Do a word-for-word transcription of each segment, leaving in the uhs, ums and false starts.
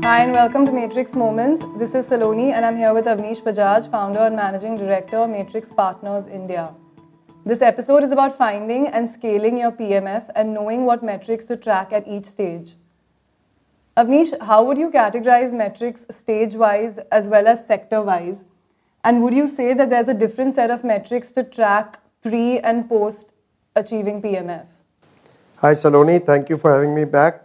Hi and welcome to Matrix Moments. This is Saloni and I'm here with Avnish Bajaj, founder and managing director, Matrix Partners India. This episode is about finding and scaling your P M F and knowing what metrics to track at each stage. Avnish, how would you categorize metrics stage-wise as well as sector-wise? And would you say that there's a different set of metrics to track pre and post achieving P M F? Hi Saloni, thank you for having me back.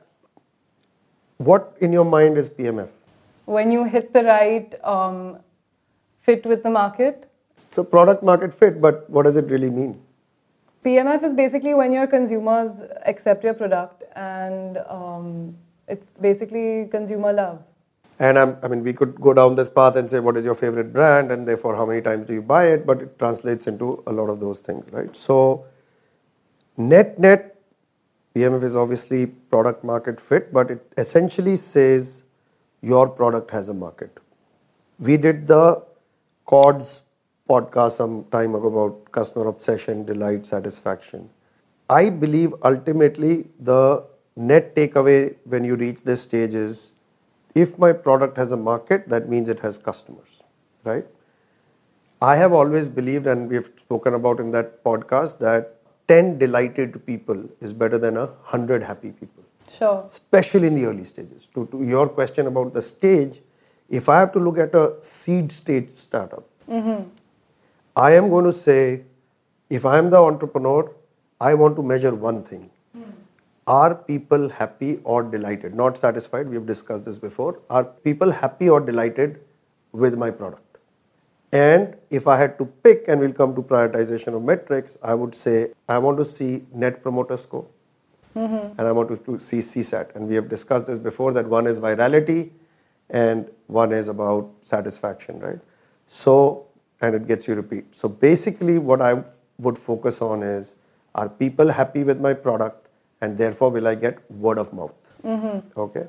What in your mind is P M F? When you hit the right um, fit with the market? It's a product market fit, but what does it really mean? P M F is basically when your consumers accept your product and um, it's basically consumer love. And I'm, I mean, we could go down this path and say, what is your favorite brand? And therefore, how many times do you buy it? But it translates into a lot of those things, right? So, net, net, P M F is obviously product market fit, but it essentially says your product has a market. We did the C O D S podcast some time ago about customer obsession, delight, satisfaction. I believe ultimately the net takeaway when you reach this stage is if my product has a market, that means it has customers, right? I have always believed, and we've spoken about in that podcast, that ten delighted people is better than a hundred happy people. Sure. Especially in the early stages. To, to your question about the stage, if I have to look at a seed stage startup, mm-hmm. I am going to say, if I am the entrepreneur, I want to measure one thing. Mm. Are people happy or delighted? Not satisfied, we have discussed this before. Are people happy or delighted with my product? And if I had to pick, and we'll come to prioritization of metrics, I would say I want to see Net Promoter Score, mm-hmm. and I want to, to see C SAT. And we have discussed this before, that one is virality and one is about satisfaction, right? So, and it gets you repeat. So basically what I would focus on is, are people happy with my product, and therefore will I get word of mouth? Mm-hmm. Okay.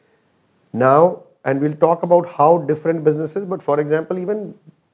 Now, and we'll talk about how different businesses, but for example, even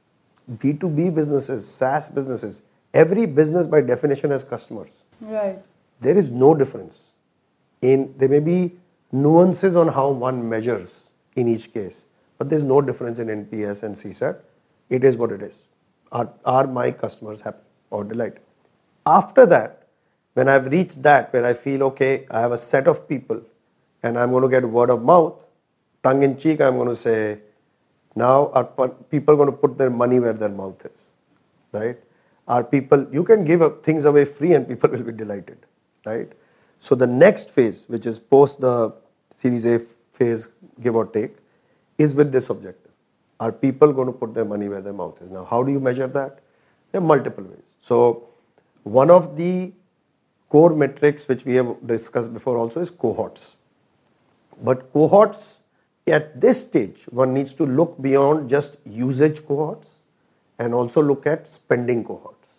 B two B businesses, SaaS businesses, every business by definition has customers. Right. There is no difference. In there may be nuances on how one measures in each case, but there's no difference in N P S and C SAT. It is what it is. Are, are my customers happy or delighted? After that, when I've reached that, where I feel, okay, I have a set of people and I'm going to get word of mouth, tongue in cheek, I'm going to say, now are people going to put their money where their mouth is, right? Are people, you can give things away free and people will be delighted, right? So the next phase, which is post the Series A phase, give or take, is with this objective. Are people going to put their money where their mouth is? Now, how do you measure that? There are multiple ways. So one of the core metrics which we have discussed before also is cohorts. But cohorts, at this stage, one needs to look beyond just usage cohorts and also look at spending cohorts.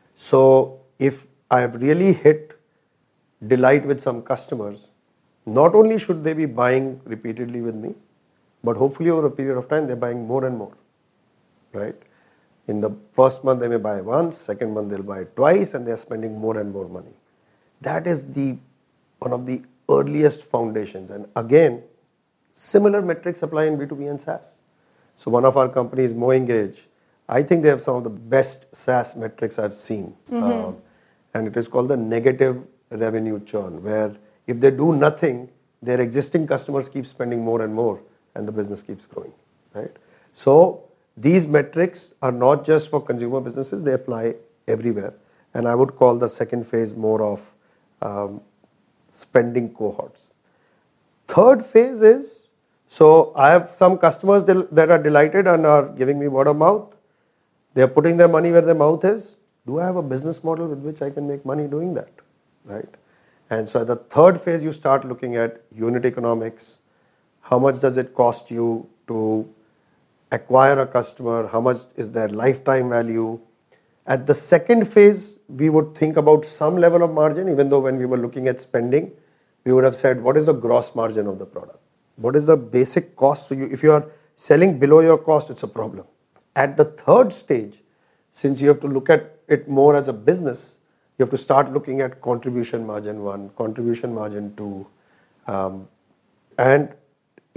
So if I have really hit delight with some customers, not only should they be buying repeatedly with me, but hopefully over a period of time, they're buying more and more, right? In the first month, they may buy once, second month, they'll buy twice, and they're spending more and more money. That is the one of the earliest foundations. And again, similar metrics apply in B two B and SaaS. So one of our companies, MoEngage, I think they have some of the best SaaS metrics I've seen. Mm-hmm. Um, and it is called the negative revenue churn, where if they do nothing, their existing customers keep spending more and more, and the business keeps growing, right? So these metrics are not just for consumer businesses, they apply everywhere. And I would call the second phase more of um, spending cohorts. Third phase is, so I have some customers that are delighted and are giving me word of mouth. They are putting their money where their mouth is. Do I have a business model with which I can make money doing that, right? And so at the third phase, you start looking at unit economics. How much does it cost you to acquire a customer? How much is their lifetime value? At the second phase, we would think about some level of margin, even though when we were looking at spending, we would have said, what is the gross margin of the product? What is the basic cost to you? If you are selling below your cost, it's a problem. At the third stage, since you have to look at it more as a business, you have to start looking at contribution margin one, contribution margin two. Um, and if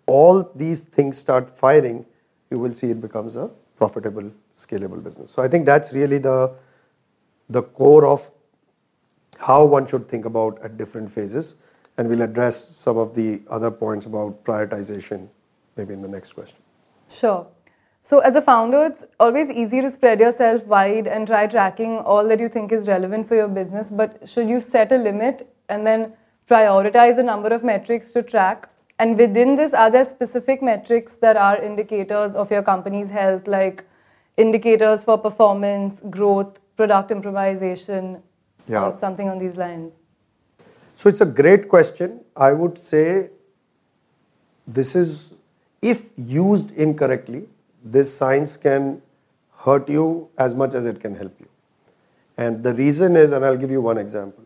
all these things start firing, you will see it becomes a profitable, scalable business. So I think that's really the, the core of how one should think about at different phases. And we'll address some of the other points about prioritization maybe in the next question. Sure. So as a founder, it's always easy to spread yourself wide and try tracking all that you think is relevant for your business. But should you set a limit and then prioritize a number of metrics to track? And within this, are there specific metrics that are indicators of your company's health, like indicators for performance, growth, product improvisation, yeah. or something on these lines? So it's a great question. I would say this is, if used incorrectly, this science can hurt you as much as it can help you. And the reason is, and I'll give you one example.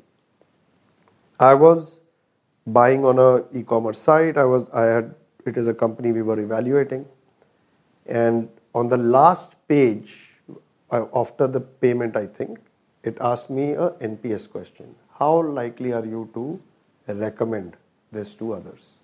I was buying on a e-commerce site. I was, I had, it is a company we were evaluating. And on the last page, after the payment, I think, it asked me a N P S question. How likely are you to recommend this to others?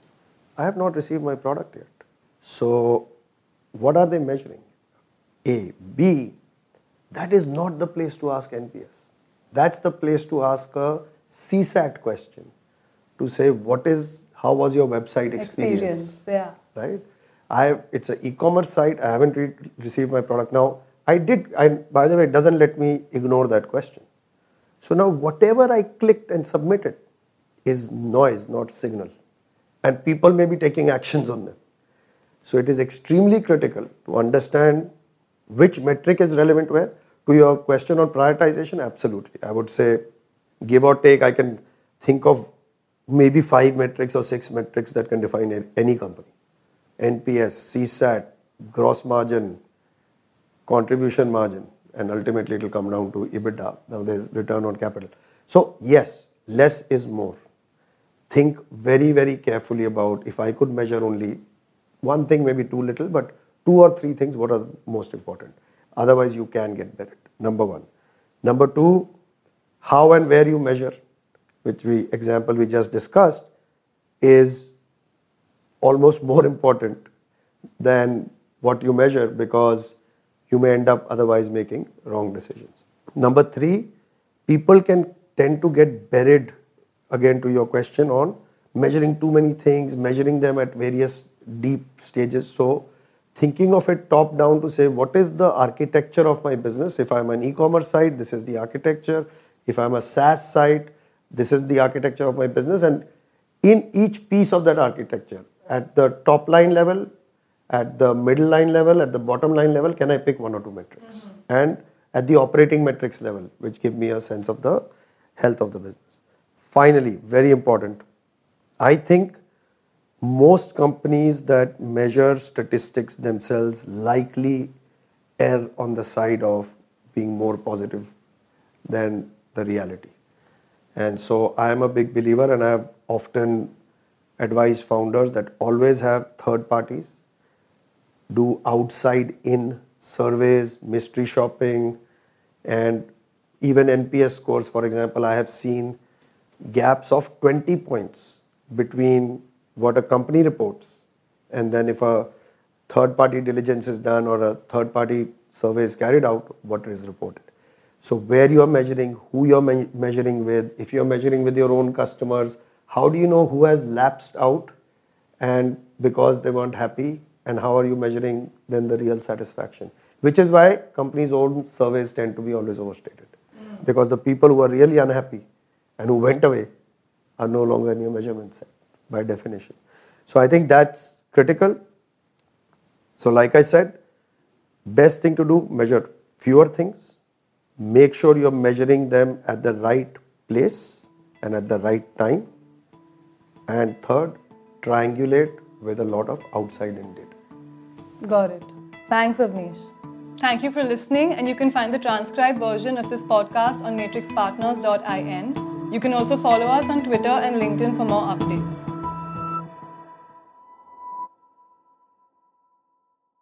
I have not received my product yet. So what are they measuring? A. B, that is not the place to ask N P S. That's the place to ask a C SAT question, to say what is, how was your website experience? Experience, yeah. Right? I, it's an e-commerce site. I haven't re- received my product. Now, I did, I, by the way, it doesn't let me ignore that question. So now whatever I clicked and submitted is noise, not signal. And people may be taking actions on them. So it is extremely critical to understand which metric is relevant where. To your question on prioritization, absolutely. I would say, give or take, I can think of maybe five metrics or six metrics that can define any company. N P S, C SAT, gross margin, contribution margin, and ultimately it will come down to EBITDA. Now there's return on capital. So yes, less is more. Think very, very carefully about, if I could measure only one thing, maybe too little, but two or three things, what are most important? Otherwise you can get buried, number one. Number two, how and where you measure, which we, example we just discussed, is almost more important than what you measure, because you may end up otherwise making wrong decisions. Number three, people can tend to get buried, again to your question, on measuring too many things, measuring them at various deep stages. So thinking of it top down to say, what is the architecture of my business? If I'm an e-commerce site, this is the architecture. If I'm a SaaS site, this is the architecture of my business. And in each piece of that architecture, at the top line level, at the middle line level, at the bottom line level, can I pick one or two metrics? Mm-hmm. And at the operating metrics level, which give me a sense of the health of the business. Finally, very important, I think most companies that measure statistics themselves likely err on the side of being more positive than the reality. And so I am a big believer, and I have often advised founders that always have third parties, do outside in surveys, mystery shopping, and even N P S scores. For example, I have seen gaps of twenty points between what a company reports and then if a third party diligence is done or a third party survey is carried out, what is reported. So where you are measuring, who you are me- measuring with, if you are measuring with your own customers, how do you know who has lapsed out and because they weren't happy, and how are you measuring then the real satisfaction? Which is why companies' own surveys tend to be always overstated. Mm. Because the people who are really unhappy and who went away are no longer in your measurement set by definition. So I think that's critical. So like I said, best thing to do, measure fewer things. Make sure you're measuring them at the right place and at the right time. And third, triangulate with a lot of outside-in data. Got it. Thanks, Avnish. Thank you for listening, and you can find the transcribed version of this podcast on matrix partners dot in. You can also follow us on Twitter and LinkedIn for more updates.